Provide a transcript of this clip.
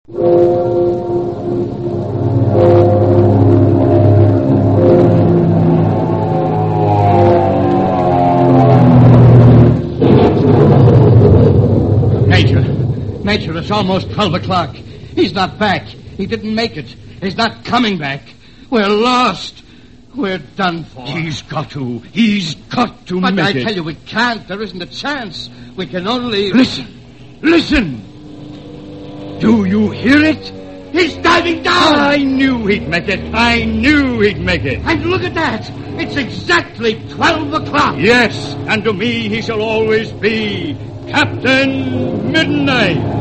Major, it's almost 12 o'clock. He's not back. He didn't make it. He's not coming back. We're lost. We're done for. He's got to make it. But I tell you, we can't. There isn't a chance. We can only... Listen! Do you hear it? He's diving down! I knew he'd make it. And look at that! It's exactly 12 o'clock! Yes, and to me he shall always be Captain Midnight.